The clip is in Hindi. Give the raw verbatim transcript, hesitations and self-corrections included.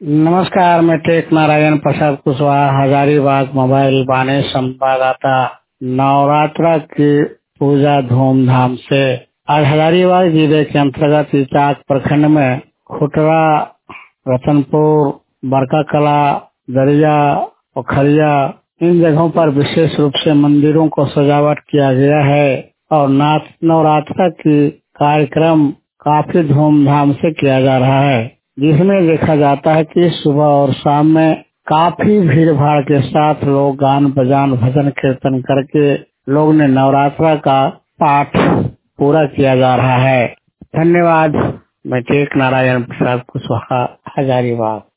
नमस्कार, मैं टेक नारायण प्रसाद कुशवाहा, हजारीबाग मोबाइल बाने संवाददाता। नवरात्र की पूजा धूमधाम से आज हजारीबाग जिले के अंतर्गत इचाक प्रखंड में खुटरा, रतनपुर, बरका कला, दरिया, पोखरिया इन जगहों पर विशेष रूप से मंदिरों को सजावट किया गया है और नवरात्र की कार्यक्रम काफी धूमधाम से किया जा रहा है, जिसमें देखा जाता है कि सुबह और शाम में काफी भीड़ भाड़ के साथ लोग गान बजान भजन कीर्तन करके लोग ने नवरात्र का पाठ पूरा किया जा रहा है। धन्यवाद। मैं टेक नारायण प्रसाद कुशवाहा, हजारीबाग।